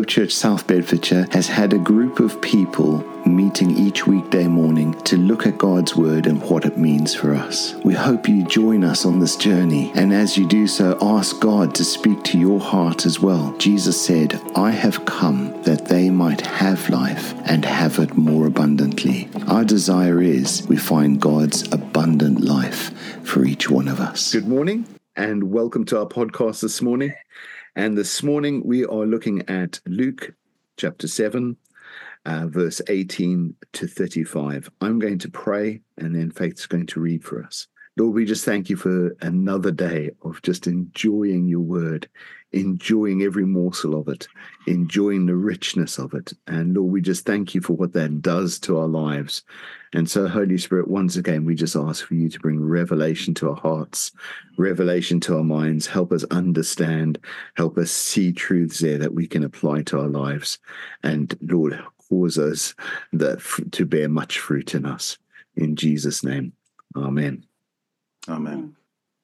Hope Church South Bedfordshire has had a group of people meeting each weekday morning to look at God's Word and what it means for us. We hope you join us on this journey, and as you do so, ask God to speak to your heart as well. Jesus said, "I have come that they might have life and have it more abundantly." Our desire is we find God's abundant life for each one of us. Good morning and welcome to our podcast this morning. And this morning we are looking at Luke chapter 7, verse 18 to 35. I'm going to pray and then Faith's going to read for us. Lord, we just thank you for another day of just enjoying your word, enjoying every morsel of it, enjoying the richness of it. And Lord, we just thank you for what that does to our lives. And so, Holy Spirit, once again, we just ask for you to bring revelation to our hearts, revelation to our minds, help us understand, help us see truths there that we can apply to our lives. And Lord, cause us to bear much fruit in us. In Jesus' name, amen. Amen.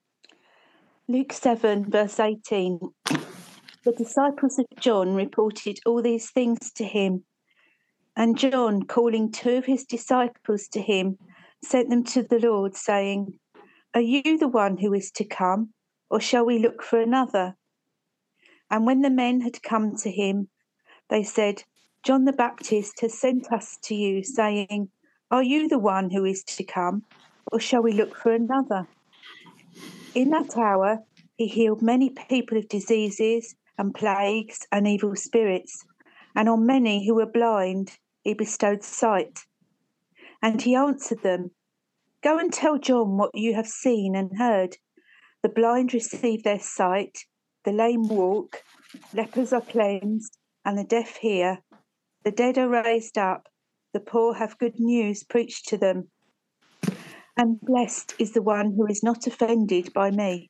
Luke 7, verse 18. The disciples of John reported all these things to him. And John, calling two of his disciples to him, sent them to the Lord, saying, "Are you the one who is to come, or shall we look for another?" And when the men had come to him, they said, "John the Baptist has sent us to you, saying, 'Are you the one who is to come, or shall we look for another?'" In that hour he healed many people of diseases and plagues and evil spirits, and on many who were blind he bestowed sight. And he answered them, "Go and tell John what you have seen and heard. The blind receive their sight, the lame walk, lepers are cleansed, and the deaf hear. The dead are raised up, the poor have good news preached to them. And blessed is the one who is not offended by me."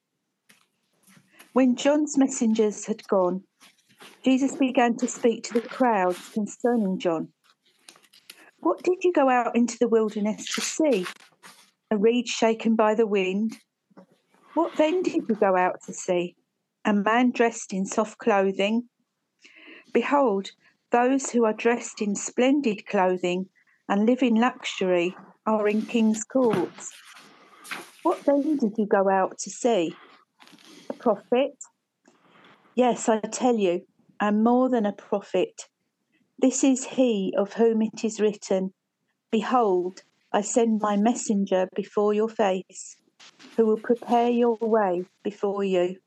When John's messengers had gone, Jesus began to speak to the crowds concerning John. "What did you go out into the wilderness to see? A reed shaken by the wind? What then did you go out to see? A man dressed in soft clothing? Behold, those who are dressed in splendid clothing and live in luxury are in king's courts. What then did you go out to see? A prophet? Yes, I tell you, and more than a prophet. This is he of whom it is written, 'Behold, I send my messenger before your face, who will prepare your way before you.'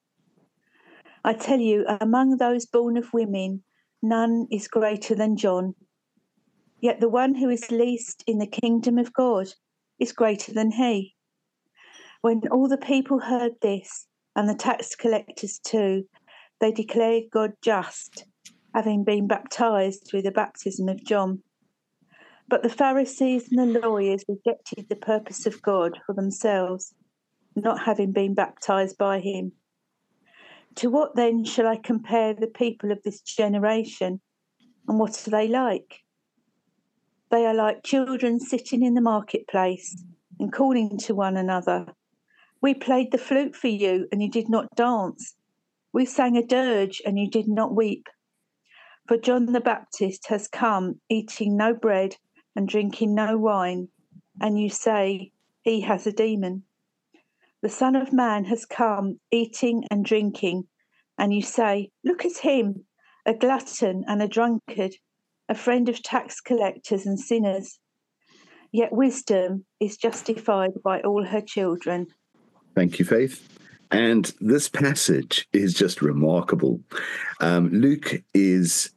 I tell you, among those born of women, none is greater than John. Yet the one who is least in the kingdom of God is greater than he." When all the people heard this, and the tax collectors too, they declared God just, having been baptized with the baptism of John. But the Pharisees and the lawyers rejected the purpose of God for themselves, not having been baptized by him. To what then shall I compare the people of this generation, and what are they like? They are like children sitting in the marketplace and calling to one another, "We played the flute for you, and you did not dance. We sang a dirge, and you did not weep. For John the Baptist has come eating no bread and drinking no wine, and you say, 'He has a demon.' The Son of Man has come eating and drinking, and you say, 'Look at him, a glutton and a drunkard, a friend of tax collectors and sinners.' Yet wisdom is justified by all her children." Thank you, Faith. And this passage is just remarkable. Luke is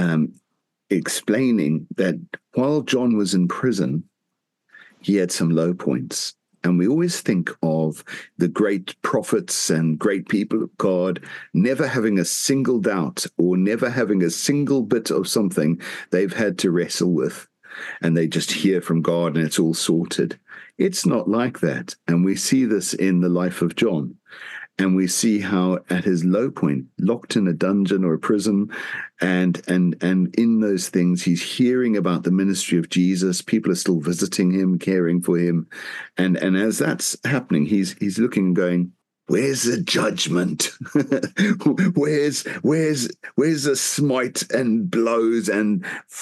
explaining that while John was in prison, he had some low points. And we always think of the great prophets and great people of God never having a single doubt or never having a single bit of something they've had to wrestle with. And they just hear from God and it's all sorted. It's not like that. And we see this in the life of John. And we see how at his low point, locked in a dungeon or a prison, and in those things, he's hearing about the ministry of Jesus. People are still visiting him, caring for him. And as that's happening, he's looking and going, Where's the judgment? where's the smite and blows and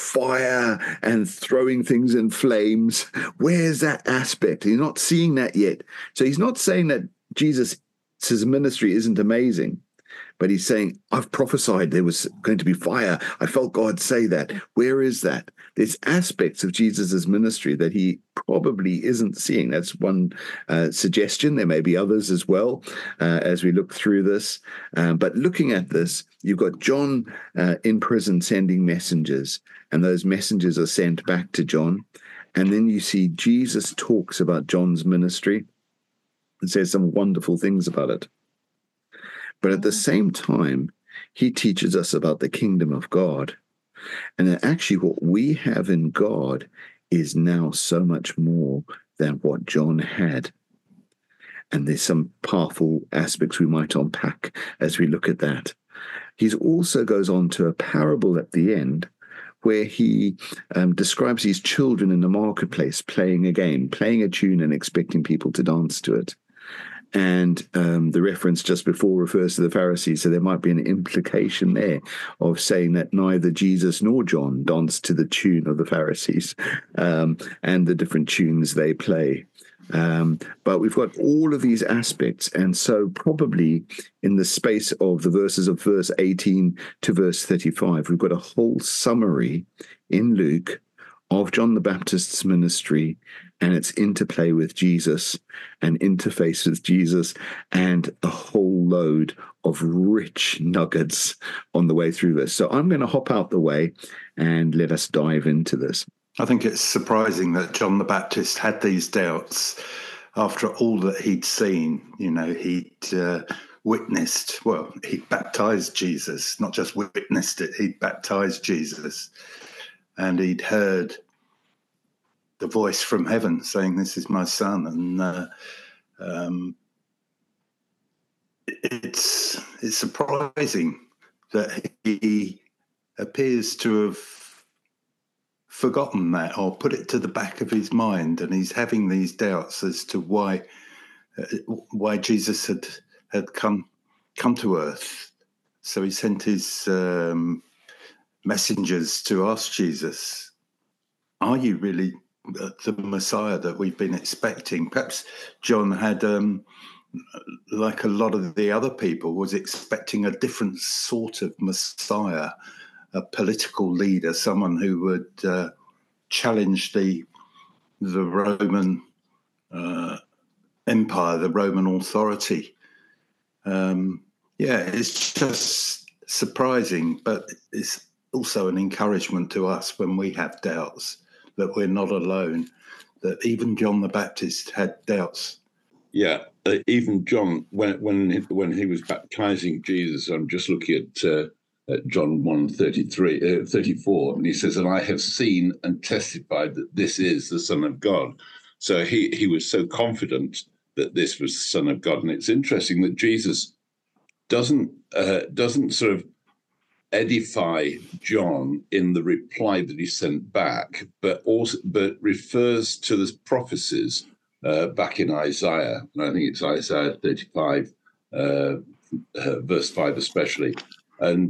fire and throwing things in flames? Where's that aspect? He's not seeing that yet. So he's not saying that Jesus' ministry isn't amazing, but he's saying, I've prophesied there was going to be fire. I felt God say that. Where is that? There's aspects of Jesus's ministry that he probably isn't seeing. That's one suggestion. There may be others as well as we look through this. But looking at this, you've got John in prison sending messengers, and those messengers are sent back to John. And then you see Jesus talks about John's ministry and says some wonderful things about it. But at the same time, he teaches us about the kingdom of God. And that actually what we have in God is now so much more than what John had. And there's some powerful aspects we might unpack as we look at that. He also goes on to a parable at the end where he describes these children in the marketplace playing a game, playing a tune and expecting people to dance to it. And the reference just before refers to the Pharisees, so there might be an implication there of saying that neither Jesus nor John danced to the tune of the Pharisees and the different tunes they play. But we've got all of these aspects, and so probably in the space of the verses of verse 18 to verse 35, we've got a whole summary in Luke of John the Baptist's ministry and its interplay with Jesus and interface with Jesus, and a whole load of rich nuggets on the way through this. So I'm going to hop out the way and let us dive into this. I think it's surprising that John the Baptist had these doubts after all that he'd seen. You know, he'd witnessed, well, he baptized Jesus, not just witnessed it, he'd baptized Jesus. And he'd heard the voice from heaven saying, "This is my son." And it's surprising that he appears to have forgotten that or put it to the back of his mind, and he's having these doubts as to why Jesus had come to earth. So he sent his messengers to ask Jesus, "Are you really the Messiah that we've been expecting?" Perhaps John had, like a lot of the other people, was expecting a different sort of Messiah, a political leader, someone who would challenge the Roman Empire, the Roman authority. It's just surprising, but it's also an encouragement to us when we have doubts that we're not alone, that even John the Baptist had doubts. Yeah, even John, when he was baptizing Jesus, I'm just looking at John 1:34, and he says, "And I have seen and testified that this is the Son of God." So he was so confident that this was the Son of God. And it's interesting that Jesus doesn't sort of edify John in the reply that he sent back, but refers to the prophecies back in Isaiah, and I think it's Isaiah 35, verse 5 especially. And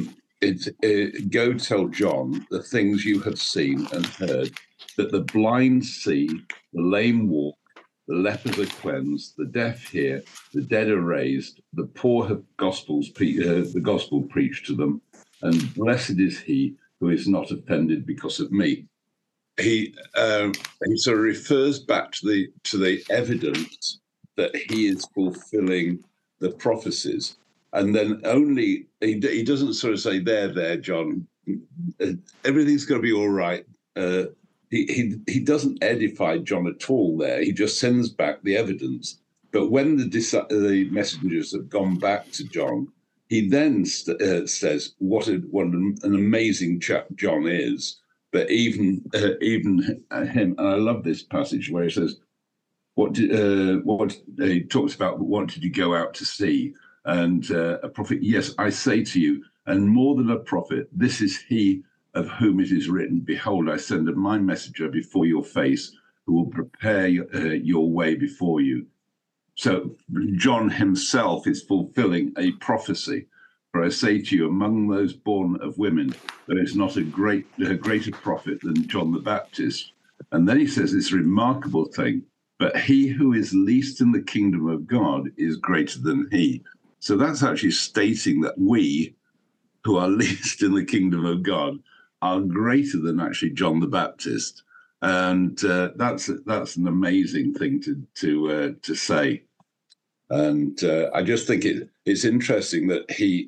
go tell John the things you have seen and heard, that the blind see, the lame walk, the lepers are cleansed, the deaf hear, the dead are raised, the poor have the gospel preached to them, and blessed is he who is not offended because of me. He sort of refers back to the evidence that he is fulfilling the prophecies, and then only he doesn't sort of say, there, John, everything's going to be all right. He doesn't edify John at all there. He just sends back the evidence. But when the messengers have gone back to John, he then says what an amazing chap John is. But even him, and I love this passage where he says, what he talks about, what did you go out to see? And a prophet, yes, I say to you, and more than a prophet, this is he of whom it is written, behold, I send my messenger before your face, who will prepare your way before you. So John himself is fulfilling a prophecy. For I say to you, among those born of women, there is not a greater prophet than John the Baptist. And then he says this remarkable thing, but he who is least in the kingdom of God is greater than he. So that's actually stating that we who are least in the kingdom of God are greater than actually John the Baptist. And that's an amazing thing to say. And I just think it's interesting that he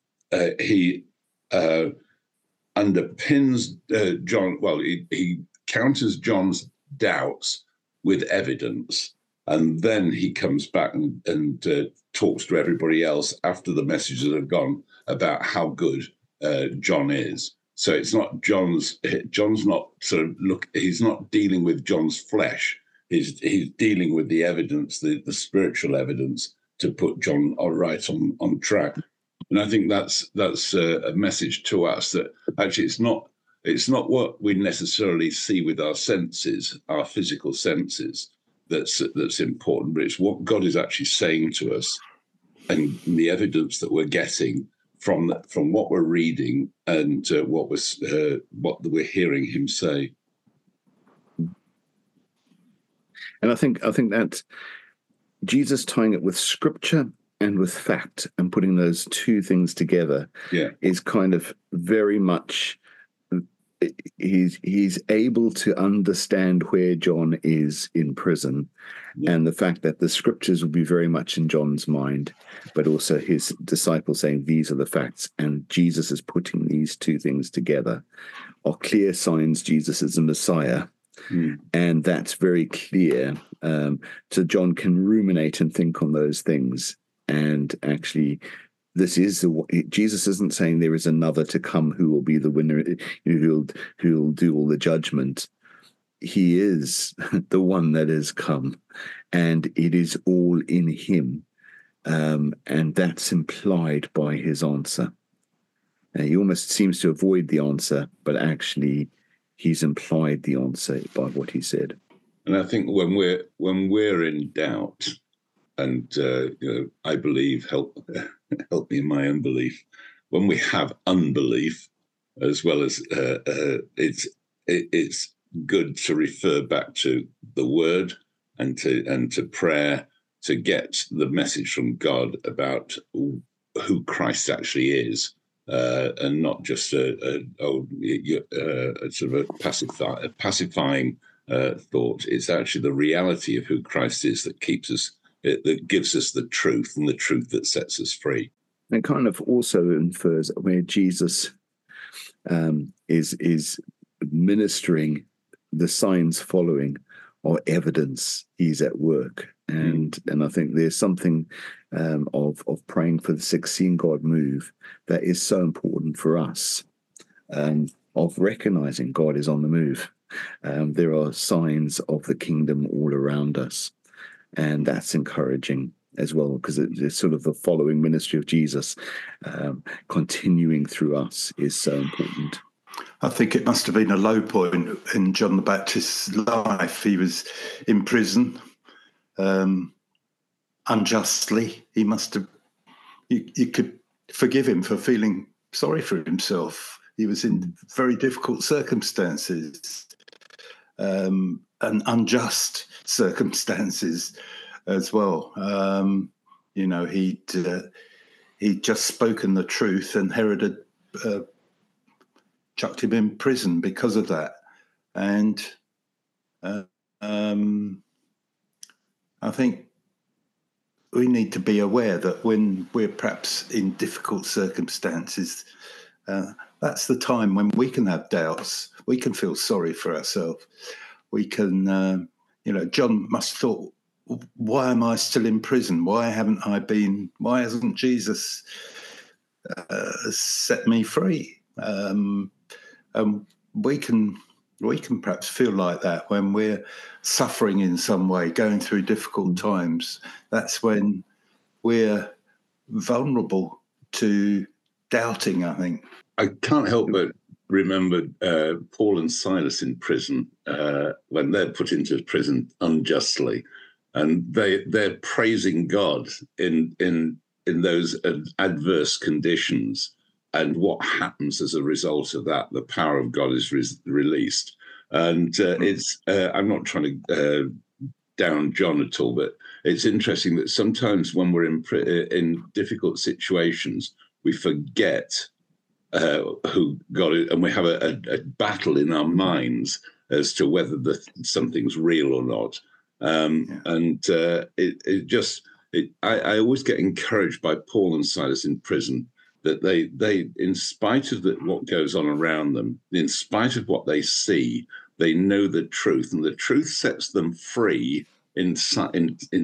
underpins John. Well, he counters John's doubts with evidence, and then he comes back and talks to everybody else after the messages have gone about how good John is. So it's not John's not sort of he's not dealing with John's flesh. He's dealing with the evidence, the spiritual evidence, to put John right on track. And I think that's a message to us that actually it's not what we necessarily see with our senses, our physical senses, that's important, but it's what God is actually saying to us and the evidence that we're getting from what we're reading and what we're hearing him say. And I think that Jesus tying it with scripture and with fact and putting those two things together is kind of very much, he's able to understand where John is in prison and the fact that the scriptures will be very much in John's mind, but also his disciples saying these are the facts, and Jesus is putting these two things together are clear signs Jesus is the Messiah. And that's very clear. So John can ruminate and think on those things. And actually, Jesus isn't saying there is another to come who will be the winner, who'll do all the judgment. He is the one that has come, and it is all in him. And that's implied by his answer. He almost seems to avoid the answer, but actually he's implied the answer by what he said. And I think when we're in doubt, and I believe, help me in my unbelief. When we have unbelief, as well as it's good to refer back to the Word and to prayer to get the message from God about who Christ actually is. And not just a sort of a pacifying thought. It's actually the reality of who Christ is that that gives us the truth, and the truth that sets us free. And kind of also infers where Jesus is ministering, the signs following are evidence he's at work. And I think there's something of praying for the sick, seeing God move, that is so important for us, of recognizing God is on the move. There are signs of the kingdom all around us, and that's encouraging as well, because it's sort of the following ministry of Jesus continuing through us is so important. I think it must have been a low point in John the Baptist's life. He was in prison. Unjustly, he must have. You could forgive him for feeling sorry for himself. He was in very difficult circumstances, and unjust circumstances as well. He'd just spoken the truth, and Herod had chucked him in prison because of that. And I think we need to be aware that when we're perhaps in difficult circumstances, that's the time when we can have doubts. We can feel sorry for ourselves. We can, John must have thought, why am I still in prison? Why hasn't Jesus set me free? And we can perhaps feel like that when we're suffering in some way, going through difficult times. That's when we're vulnerable to doubting, I think. I can't help but remember Paul and Silas in prison when they're put into prison unjustly. and they're praising God in those adverse conditions. And what happens as a result of that? The power of God is released. And I'm not trying to down John at all, but it's interesting that sometimes when we're in difficult situations, we forget who God is, and we have a battle in our minds as to whether something's real or not. I always get encouraged by Paul and Silas in prison, that they in spite of what goes on around them, in spite of what they see, they know the truth, and the truth sets them free inside. In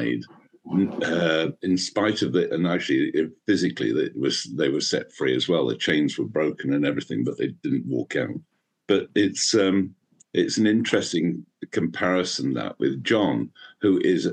spite of it, and actually physically, they were set free as well. The chains were broken and everything, but they didn't walk out. But it's an interesting comparison that with John, who is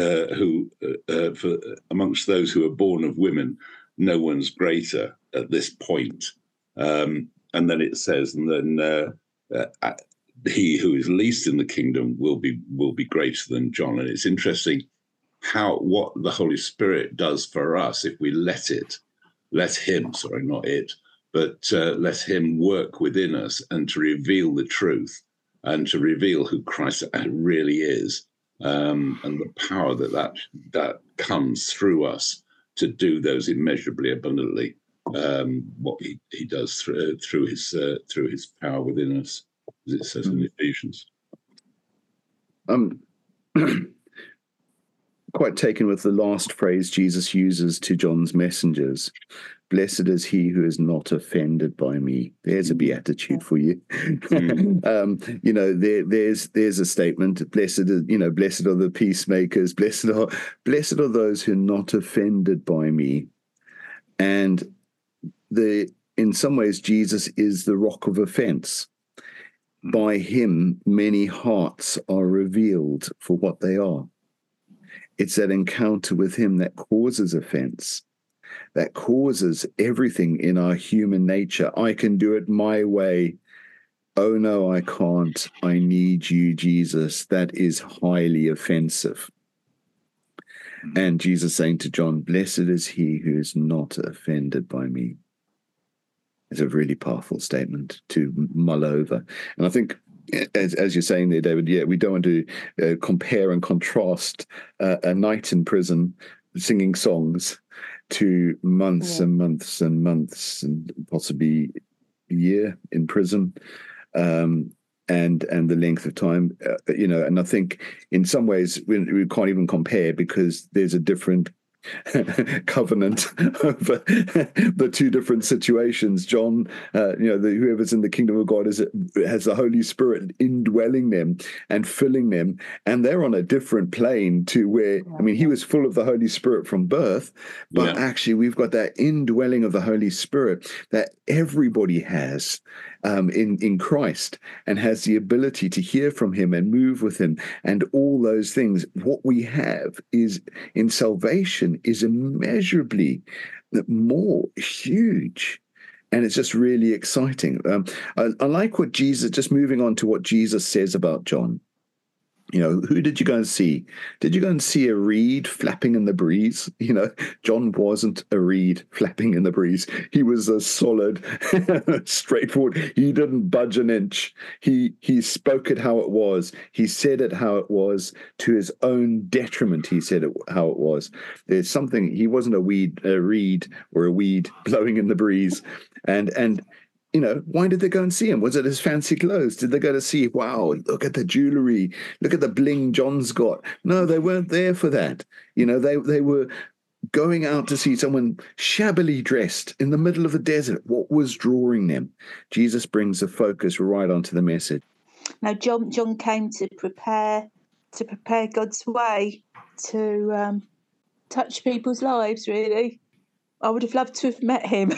for amongst those who are born of women, no one's greater at this point. And then it says, and then he who is least in the kingdom will be greater than John. And it's interesting what the Holy Spirit does for us if we let him work within us, and to reveal the truth and to reveal who Christ really is, and the power that comes through us to do those immeasurably abundantly, what he does through his power within us, as it says in Ephesians. Quite taken with the last phrase Jesus uses to John's messengers. Blessed is he who is not offended by me. There's a beatitude for you. There's a statement. Blessed are the peacemakers. Blessed are those who are not offended by me. And in some ways, Jesus is the rock of offense. By him, many hearts are revealed for what they are. It's that encounter with him that causes offense, that causes everything in our human nature. I can do it my way. Oh, no, I can't. I need you, Jesus. That is highly offensive. And Jesus saying to John, blessed is he who is not offended by me. It's a really powerful statement to mull over. And I think, as you're saying there, David, we don't want to compare and contrast a night in prison singing songs to months and months and months and possibly a year in prison, and the length of time, and I think in some ways we can't even compare, because there's a different covenant over the two different situations. John, whoever's in the kingdom of God has the Holy Spirit indwelling them and filling them, and they're on a different plane to where, he was full of the Holy Spirit from birth, but actually we've got that indwelling of the Holy Spirit that everybody has in Christ, and has the ability to hear from him and move with him and all those things. What we have is in salvation is immeasurably more huge, and it's just really exciting. I like what Jesus, just moving on to what Jesus says about John. Who did you go and see? Did you go and see a reed flapping in the breeze? John wasn't a reed flapping in the breeze. He was a solid, straightforward. He didn't budge an inch. He spoke it how it was. He said it how it was, to his own detriment. He said it how it was. There's something. He wasn't a reed or a weed blowing in the breeze. And why did they go and see him? Was it his fancy clothes? Did they go to see, wow, look at the jewelry, look at the bling John's got? No, they weren't there for that. They were going out to see someone shabbily dressed in the middle of the desert. What was drawing them? Jesus brings the focus right onto the message. Now, John came to prepare God's way to touch people's lives, really. I would have loved to have met him.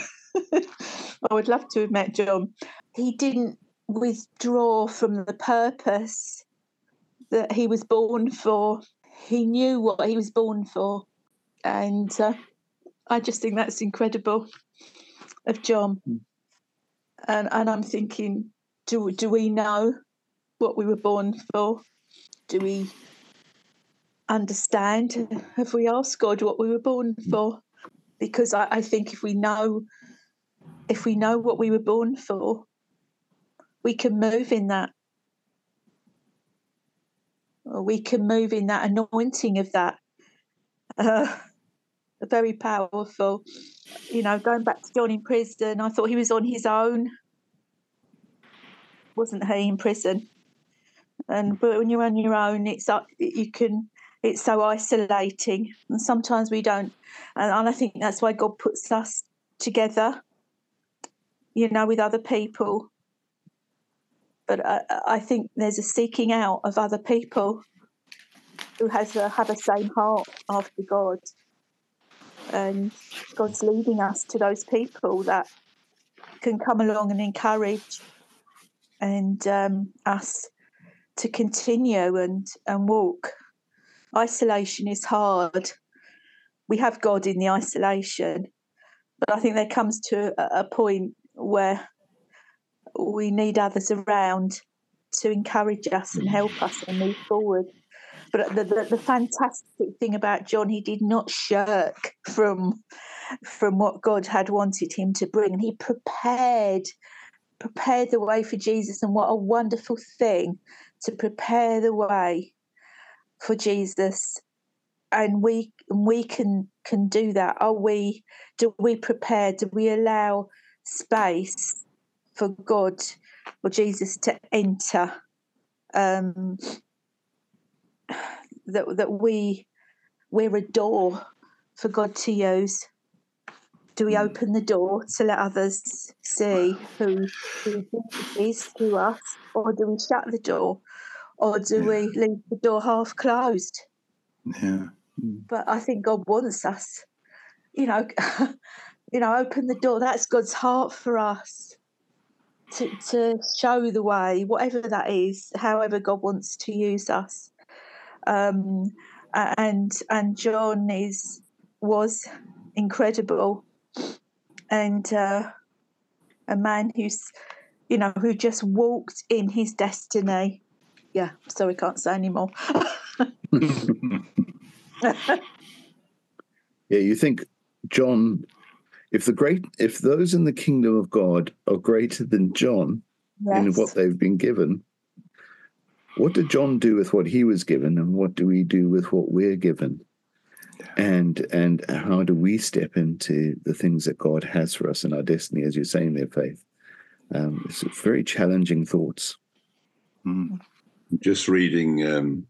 I would love to have met John. He didn't withdraw from the purpose that he was born for. He knew what he was born for. And I just think that's incredible of John. And I'm thinking, do we know what we were born for? Do we understand. Have we asked God what we were born for? Because I think if we know what we were born for, we can move in that. We can move in that anointing of that. Very powerful. Going back to John in prison, I thought he was on his own. Wasn't he in prison? But when you're on your own, it's so isolating, and sometimes we don't. And I think that's why God puts us together, with other people. But I think there's a seeking out of other people who have the same heart after God, and God's leading us to those people that can come along and encourage and us to continue and walk. Isolation is hard. We have God in the isolation, but I think there comes to a point where we need others around to encourage us and help us and move forward. But the fantastic thing about John, he did not shirk from what God had wanted him to bring, and he prepared the way for Jesus. And what a wonderful thing to prepare the way for Jesus. And we can do that. Do we prepare? Do we allow space for God or Jesus to enter? That we're a door for God to use. Do we open the door to let others see who Jesus is through us, or do we shut the door, or do we leave the door half closed? Yeah. But I think God wants us, open the door. That's God's heart for us, to show the way, whatever that is, however God wants to use us. And John was incredible, and a man who just walked in his destiny. Yeah, sorry, can't say anymore. Yeah, you think, John, if those in the kingdom of God are greater than John in what they've been given, what did John do with what he was given, and what do we do with what we're given? And how do we step into the things that God has for us in our destiny, as you're saying there, Faith? It's very challenging thoughts. Just reading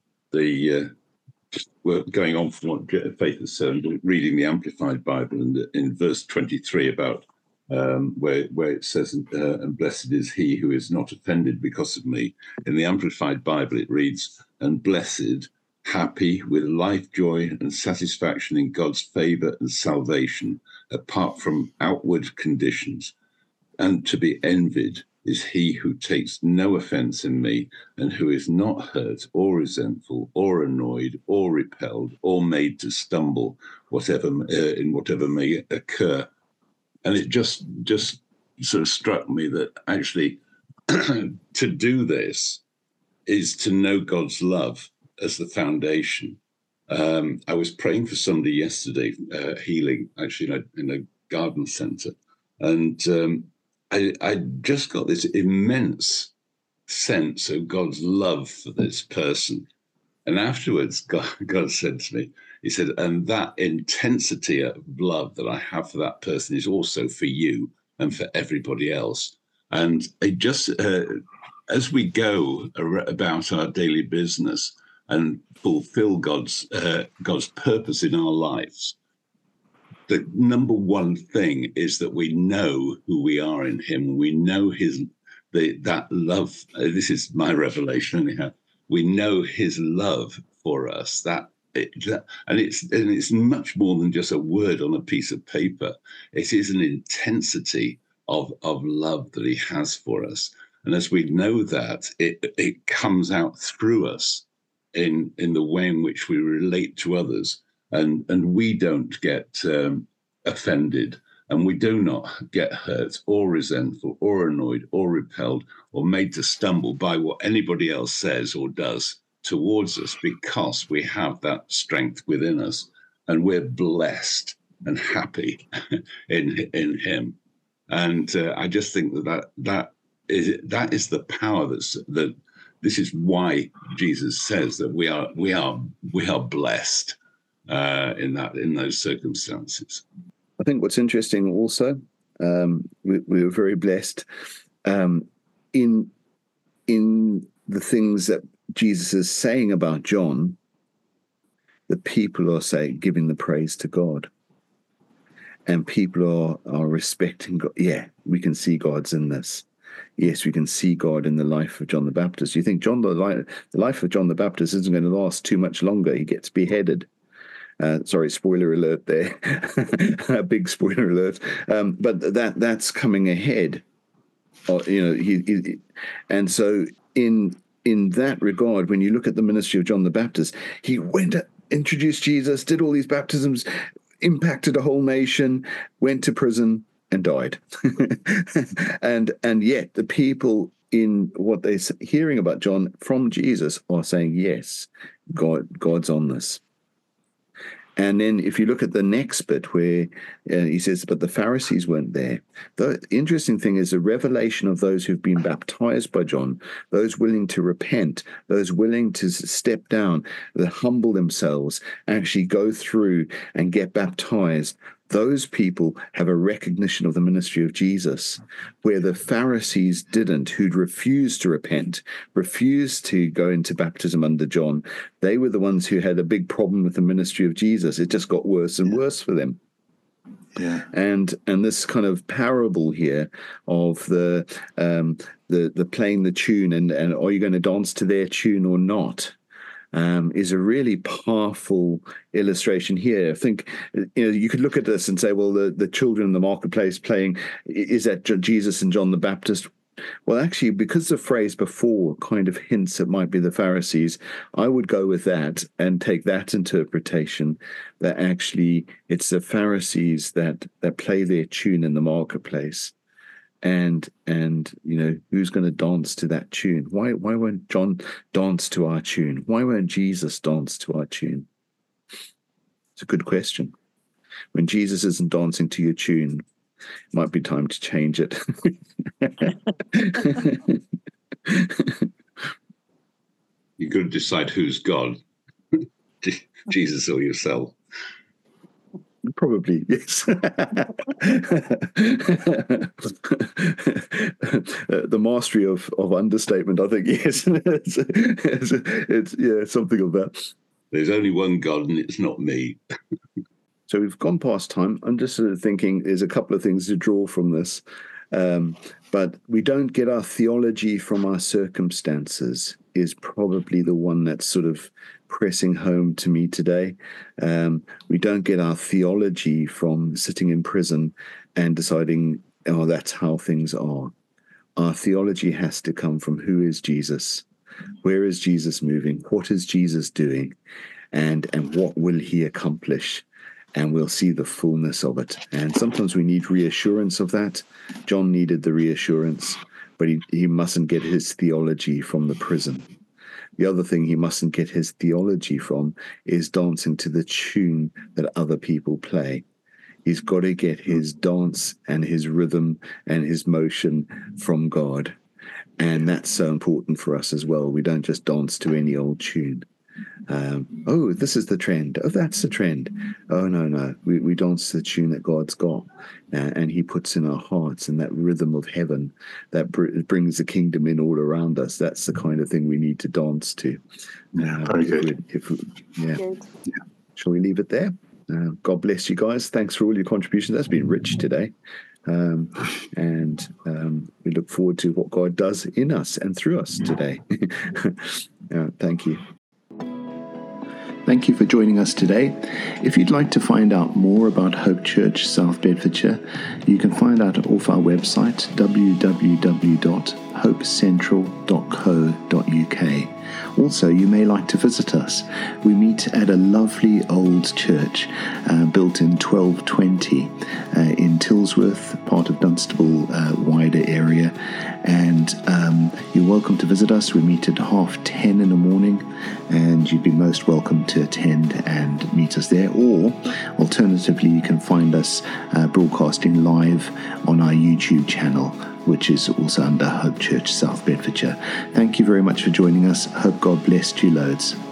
going on from what Faith has said, reading the Amplified Bible, and in verse 23 about where it says, and blessed is he who is not offended because of me. In the Amplified Bible, it reads, and blessed, happy, with life, joy, and satisfaction in God's favor and salvation, apart from outward conditions, and to be envied is he who takes no offense in me, and who is not hurt or resentful or annoyed or repelled or made to stumble, whatever may occur. And it just sort of struck me that actually to do this is to know God's love as the foundation. I was praying for somebody yesterday, healing, actually in a garden centre, and I just got this immense sense of God's love for this person. And afterwards, God said to me, he said, and that intensity of love that I have for that person is also for you and for everybody else. And it just, as we go about our daily business and fulfill God's purpose in our lives, the number one thing is that we know who we are in him. We know that love. This is my revelation anyhow. We know his love for us, and it's much more than just a word on a piece of paper. It is an intensity of love that he has for us. And as we know that, it comes out through us in the way in which we relate to others. And we don't get offended, and we do not get hurt or resentful or annoyed or repelled or made to stumble by what anybody else says or does. towards us because we have that strength within us, and we're blessed and happy in him. And I just think that is the power that this is why Jesus says that we are blessed in those circumstances. I think what's interesting also, we were very blessed in the things that Jesus is saying about John. The people are giving the praise to God, and people are respecting God. Yeah, we can see God's in this. Yes, we can see God in the life of John the Baptist. You think the life of John the Baptist isn't going to last too much longer. He gets beheaded. Sorry, spoiler alert there. A big spoiler alert. But that's coming ahead. And so in that regard, when you look at the ministry of John the Baptist, he went to introduce Jesus, did all these baptisms, impacted a whole nation, went to prison, and died. and yet the people in what they're hearing about John from Jesus are saying, yes, God's on this. And then if you look at the next bit where he says, but the Pharisees weren't there. The interesting thing is the revelation of those who've been baptized by John, those willing to repent, those willing to step down, that humble themselves, actually go through and get baptized. Those people have a recognition of the ministry of Jesus, where the Pharisees didn't, who'd refused to repent, refused to go into baptism under John. They were the ones who had a big problem with the ministry of Jesus. It just got worse and worse for them. Yeah. And this kind of parable here of the playing the tune and are you going to dance to their tune or not? Is a really powerful illustration here. I think you could look at this and say, well, the children in the marketplace playing, is that Jesus and John the Baptist? Well, actually, because the phrase before kind of hints it might be the Pharisees, I would go with that and take that interpretation that actually it's the Pharisees that play their tune in the marketplace. And who's going to dance to that tune? Why won't John dance to our tune? Why won't Jesus dance to our tune? It's a good question. When Jesus isn't dancing to your tune, it might be time to change it. You've got to decide who's God, Jesus or yourself. Probably, yes. The mastery of understatement, I think, yes. It's something of that. There's only one God, and it's not me. So we've gone past time. I'm just sort of thinking there's a couple of things to draw from this. But we don't get our theology from our circumstances is probably the one that's sort of pressing home to me today. We don't get our theology from sitting in prison and deciding, oh, that's how things are. Our theology has to come from who is Jesus? Where is Jesus moving? What is Jesus doing? And what will he accomplish? And we'll see the fullness of it. And sometimes we need reassurance of that. John needed the reassurance, but he mustn't get his theology from the prison. The other thing he mustn't get his theology from is dancing to the tune that other people play. He's got to get his dance and his rhythm and his motion from God. And that's so important for us as well. We don't just dance to any old tune. Oh, this is the trend. Oh, that's the trend. Oh, no. We dance to the tune that God's got. And he puts in our hearts, and that rhythm of heaven that brings the kingdom in all around us. That's the kind of thing we need to dance to. Very good. Good. Shall we leave it there? God bless you guys. Thanks for all your contributions. That's been rich today. And we look forward to what God does in us and through us today. Thank you. Thank you for joining us today. If you'd like to find out more about Hope Church South Bedfordshire, you can find out off our website, www.hopecentral.co.uk. Also, you may like to visit us. We meet at a lovely old church built in 1220 in Tilsworth, part of Dunstable wider area. And you're welcome to visit us. We meet at 10:30 in the morning, and you'd be most welcome to attend and meet us there. Or alternatively, you can find us broadcasting live on our YouTube channel, which is also under Hope Church South Bedfordshire. Thank you very much for joining us. Hope God blessed you loads.